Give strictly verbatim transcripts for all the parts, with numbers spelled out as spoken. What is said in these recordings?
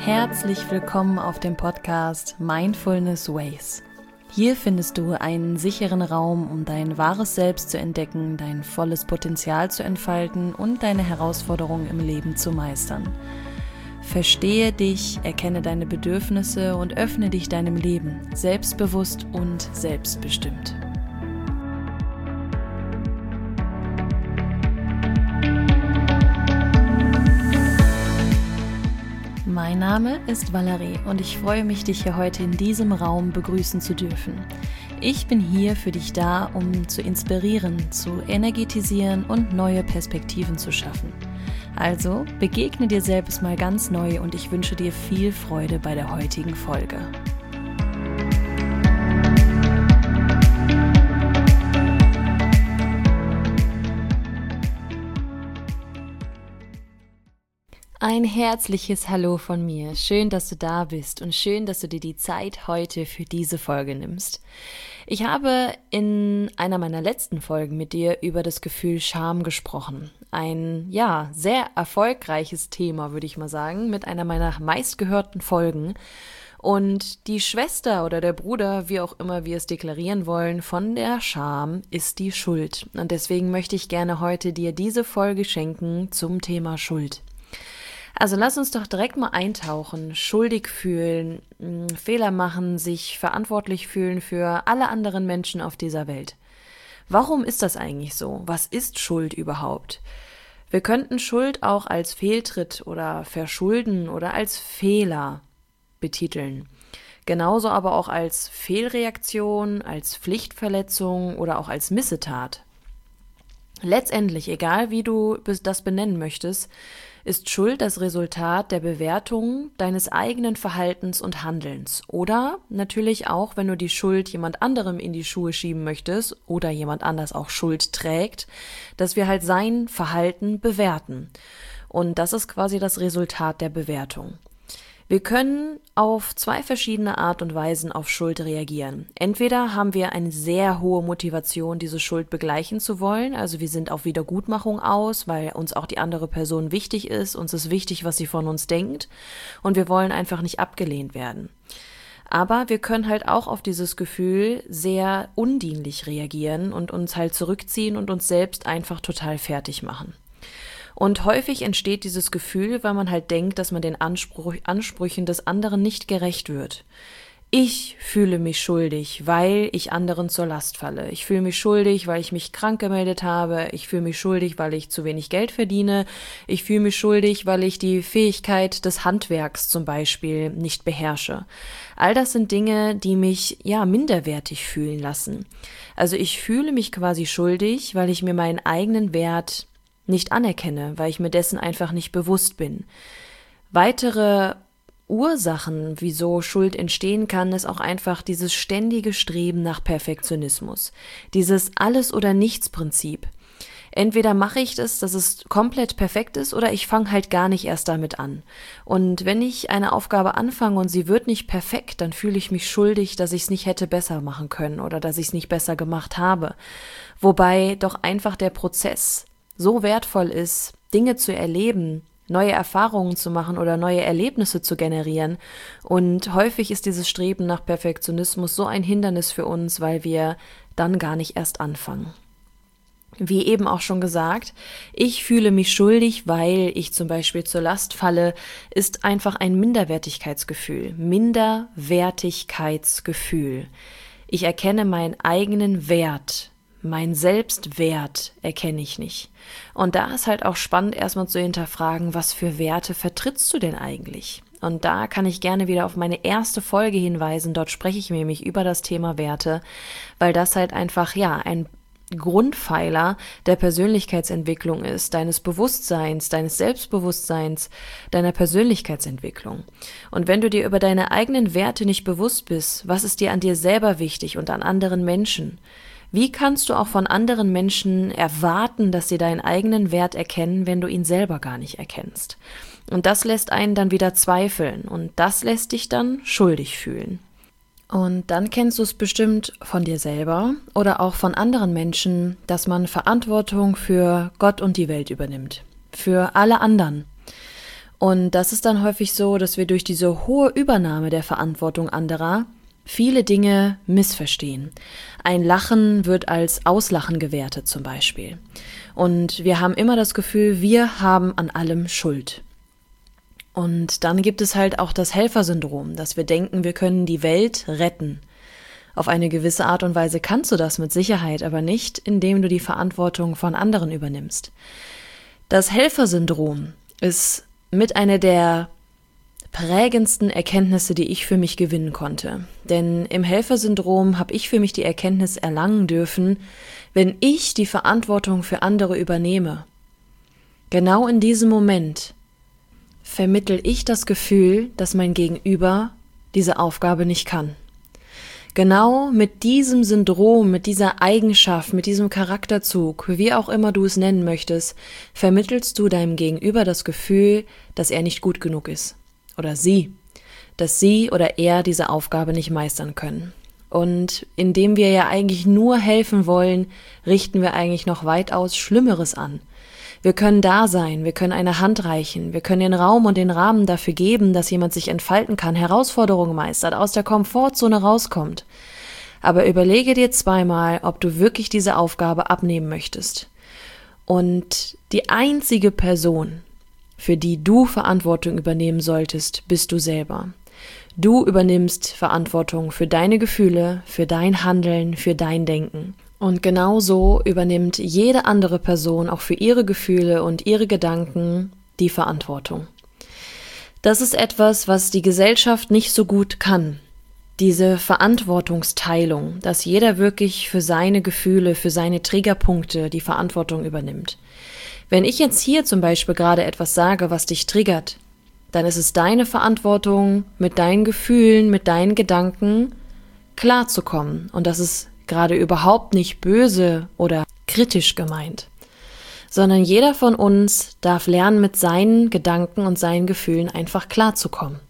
Herzlich willkommen auf dem Podcast Mindfulness Ways. Hier findest du einen sicheren Raum, um dein wahres Selbst zu entdecken, dein volles Potenzial zu entfalten und deine Herausforderungen im Leben zu meistern. Verstehe dich, erkenne deine Bedürfnisse und öffne dich deinem Leben, selbstbewusst und selbstbestimmt. Mein Name ist Valerie und ich freue mich, dich hier heute in diesem Raum begrüßen zu dürfen. Ich bin hier für dich da, um zu inspirieren, zu energetisieren und neue Perspektiven zu schaffen. Also begegne dir selbst mal ganz neu und ich wünsche dir viel Freude bei der heutigen Folge. Ein herzliches Hallo von mir. Schön, dass du da bist und schön, dass du dir die Zeit heute für diese Folge nimmst. Ich habe in einer meiner letzten Folgen mit dir über das Gefühl Scham gesprochen. Ein, ja, sehr erfolgreiches Thema, würde ich mal sagen, mit einer meiner meistgehörten Folgen. Und die Schwester oder der Bruder, wie auch immer wir es deklarieren wollen, von der Scham ist die Schuld. Und deswegen möchte ich gerne heute dir diese Folge schenken zum Thema Schuld. Also lass uns doch direkt mal eintauchen, schuldig fühlen, Fehler machen, sich verantwortlich fühlen für alle anderen Menschen auf dieser Welt. Warum ist das eigentlich so? Was ist Schuld überhaupt? Wir könnten Schuld auch als Fehltritt oder Verschulden oder als Fehler betiteln. Genauso aber auch als Fehlreaktion, als Pflichtverletzung oder auch als Missetat. Letztendlich, egal wie du das benennen möchtest, ist Schuld das Resultat der Bewertung deines eigenen Verhaltens und Handelns. Oder natürlich auch, wenn du die Schuld jemand anderem in die Schuhe schieben möchtest oder jemand anders auch Schuld trägt, dass wir halt sein Verhalten bewerten. Und das ist quasi das Resultat der Bewertung. Wir können auf zwei verschiedene Art und Weisen auf Schuld reagieren. Entweder haben wir eine sehr hohe Motivation, diese Schuld begleichen zu wollen, also wir sind auf Wiedergutmachung aus, weil uns auch die andere Person wichtig ist, uns ist wichtig, was sie von uns denkt und wir wollen einfach nicht abgelehnt werden. Aber wir können halt auch auf dieses Gefühl sehr undienlich reagieren und uns halt zurückziehen und uns selbst einfach total fertig machen. Und häufig entsteht dieses Gefühl, weil man halt denkt, dass man den Anspruch, Ansprüchen des anderen nicht gerecht wird. Ich fühle mich schuldig, weil ich anderen zur Last falle. Ich fühle mich schuldig, weil ich mich krank gemeldet habe. Ich fühle mich schuldig, weil ich zu wenig Geld verdiene. Ich fühle mich schuldig, weil ich die Fähigkeit des Handwerks zum Beispiel nicht beherrsche. All das sind Dinge, die mich, ja, minderwertig fühlen lassen. Also ich fühle mich quasi schuldig, weil ich mir meinen eigenen Wert nicht anerkenne, weil ich mir dessen einfach nicht bewusst bin. Weitere Ursachen, wieso Schuld entstehen kann, ist auch einfach dieses ständige Streben nach Perfektionismus. Dieses Alles-oder-nichts-Prinzip. Entweder mache ich das, dass es komplett perfekt ist, oder ich fange halt gar nicht erst damit an. Und wenn ich eine Aufgabe anfange und sie wird nicht perfekt, dann fühle ich mich schuldig, dass ich es nicht hätte besser machen können oder dass ich es nicht besser gemacht habe. Wobei doch einfach der Prozess so wertvoll ist, Dinge zu erleben, neue Erfahrungen zu machen oder neue Erlebnisse zu generieren. Und häufig ist dieses Streben nach Perfektionismus so ein Hindernis für uns, weil wir dann gar nicht erst anfangen. Wie eben auch schon gesagt, ich fühle mich schuldig, weil ich zum Beispiel zur Last falle, ist einfach ein Minderwertigkeitsgefühl. Minderwertigkeitsgefühl. Ich erkenne meinen eigenen Wert. Mein Selbstwert erkenne ich nicht. Und da ist halt auch spannend, erstmal zu hinterfragen, was für Werte vertrittst du denn eigentlich? Und da kann ich gerne wieder auf meine erste Folge hinweisen. Dort spreche ich nämlich über das Thema Werte, weil das halt einfach, ja, ein Grundpfeiler der Persönlichkeitsentwicklung ist, deines Bewusstseins, deines Selbstbewusstseins, deiner Persönlichkeitsentwicklung. Und wenn du dir über deine eigenen Werte nicht bewusst bist, was ist dir an dir selber wichtig und an anderen Menschen? Wie kannst du auch von anderen Menschen erwarten, dass sie deinen eigenen Wert erkennen, wenn du ihn selber gar nicht erkennst? Und das lässt einen dann wieder zweifeln und das lässt dich dann schuldig fühlen. Und dann kennst du es bestimmt von dir selber oder auch von anderen Menschen, dass man Verantwortung für Gott und die Welt übernimmt. Für alle anderen. Und das ist dann häufig so, dass wir durch diese hohe Übernahme der Verantwortung anderer viele Dinge missverstehen. Ein Lachen wird als Auslachen gewertet zum Beispiel. Und wir haben immer das Gefühl, wir haben an allem Schuld. Und dann gibt es halt auch das Helfersyndrom, dass wir denken, wir können die Welt retten. Auf eine gewisse Art und Weise kannst du das mit Sicherheit, aber nicht, indem du die Verantwortung von anderen übernimmst. Das Helfersyndrom ist mit einer der prägendsten Erkenntnisse, die ich für mich gewinnen konnte. Denn im Helfersyndrom habe ich für mich die Erkenntnis erlangen dürfen, wenn ich die Verantwortung für andere übernehme, genau in diesem Moment vermittle ich das Gefühl, dass mein Gegenüber diese Aufgabe nicht kann. Genau mit diesem Syndrom, mit dieser Eigenschaft, mit diesem Charakterzug, wie auch immer du es nennen möchtest, vermittelst du deinem Gegenüber das Gefühl, dass er nicht gut genug ist. Oder sie. Dass sie oder er diese Aufgabe nicht meistern können. Und indem wir ja eigentlich nur helfen wollen, richten wir eigentlich noch weitaus Schlimmeres an. Wir können da sein, wir können eine Hand reichen, wir können den Raum und den Rahmen dafür geben, dass jemand sich entfalten kann, Herausforderungen meistert, aus der Komfortzone rauskommt. Aber überlege dir zweimal, ob du wirklich diese Aufgabe abnehmen möchtest. Und die einzige Person, für die du Verantwortung übernehmen solltest, bist du selber. Du übernimmst Verantwortung für deine Gefühle, für dein Handeln, für dein Denken. Und genauso übernimmt jede andere Person auch für ihre Gefühle und ihre Gedanken die Verantwortung. Das ist etwas, was die Gesellschaft nicht so gut kann. Diese Verantwortungsteilung, dass jeder wirklich für seine Gefühle, für seine Triggerpunkte die Verantwortung übernimmt. Wenn ich jetzt hier zum Beispiel gerade etwas sage, was dich triggert, dann ist es deine Verantwortung, mit deinen Gefühlen, mit deinen Gedanken klarzukommen. Und das ist gerade überhaupt nicht böse oder kritisch gemeint, sondern jeder von uns darf lernen, mit seinen Gedanken und seinen Gefühlen einfach klarzukommen.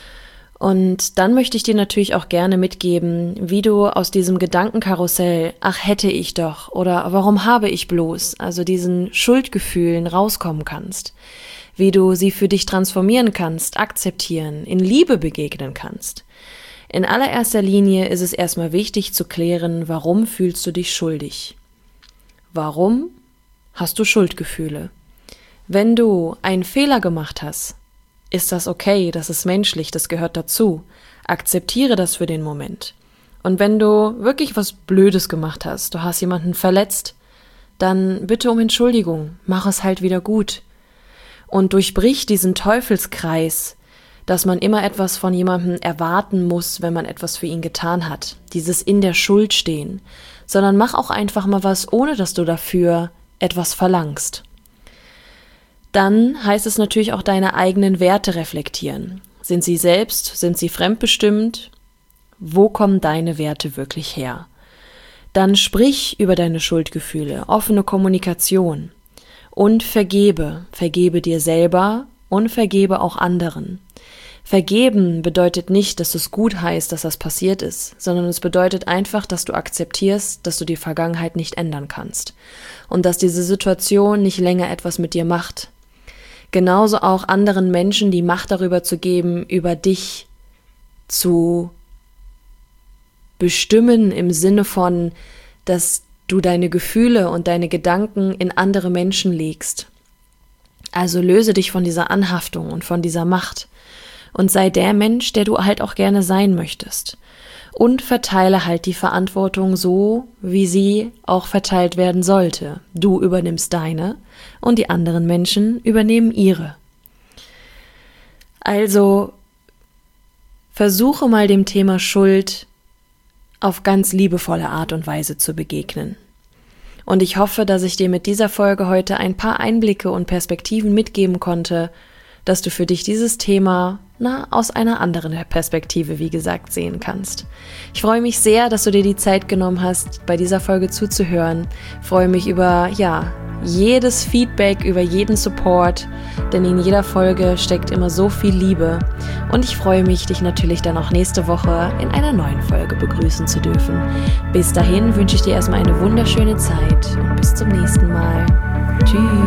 Und dann möchte ich dir natürlich auch gerne mitgeben, wie du aus diesem Gedankenkarussell, ach hätte ich doch oder warum habe ich bloß, also diesen Schuldgefühlen rauskommen kannst, wie du sie für dich transformieren kannst, akzeptieren, in Liebe begegnen kannst. In allererster Linie ist es erstmal wichtig zu klären, warum fühlst du dich schuldig? Warum hast du Schuldgefühle? Wenn du einen Fehler gemacht hast, ist das okay, das ist menschlich, das gehört dazu. Akzeptiere das für den Moment. Und wenn du wirklich was Blödes gemacht hast, du hast jemanden verletzt, dann bitte um Entschuldigung, mach es halt wieder gut. Und durchbrich diesen Teufelskreis, dass man immer etwas von jemandem erwarten muss, wenn man etwas für ihn getan hat. Dieses in der Schuld stehen. Sondern mach auch einfach mal was, ohne dass du dafür etwas verlangst. Dann heißt es natürlich auch deine eigenen Werte reflektieren. Sind sie selbst? Sind sie fremdbestimmt? Wo kommen deine Werte wirklich her? Dann sprich über deine Schuldgefühle, offene Kommunikation und vergebe. Vergebe dir selber und vergebe auch anderen. Vergeben bedeutet nicht, dass es gut heißt, dass das passiert ist, sondern es bedeutet einfach, dass du akzeptierst, dass du die Vergangenheit nicht ändern kannst und dass diese Situation nicht länger etwas mit dir macht. Genauso auch anderen Menschen die Macht darüber zu geben, über dich zu bestimmen im Sinne von, dass du deine Gefühle und deine Gedanken in andere Menschen legst. Also löse dich von dieser Anhaftung und von dieser Macht. Und sei der Mensch, der du halt auch gerne sein möchtest. Und verteile halt die Verantwortung so, wie sie auch verteilt werden sollte. Du übernimmst deine und die anderen Menschen übernehmen ihre. Also versuche mal dem Thema Schuld auf ganz liebevolle Art und Weise zu begegnen. Und ich hoffe, dass ich dir mit dieser Folge heute ein paar Einblicke und Perspektiven mitgeben konnte, dass du für dich dieses Thema na, aus einer anderen Perspektive, wie gesagt, sehen kannst. Ich freue mich sehr, dass du dir die Zeit genommen hast, bei dieser Folge zuzuhören. Ich freue mich über, ja, jedes Feedback, über jeden Support, denn in jeder Folge steckt immer so viel Liebe. Und ich freue mich, dich natürlich dann auch nächste Woche in einer neuen Folge begrüßen zu dürfen. Bis dahin wünsche ich dir erstmal eine wunderschöne Zeit und bis zum nächsten Mal. Tschüss.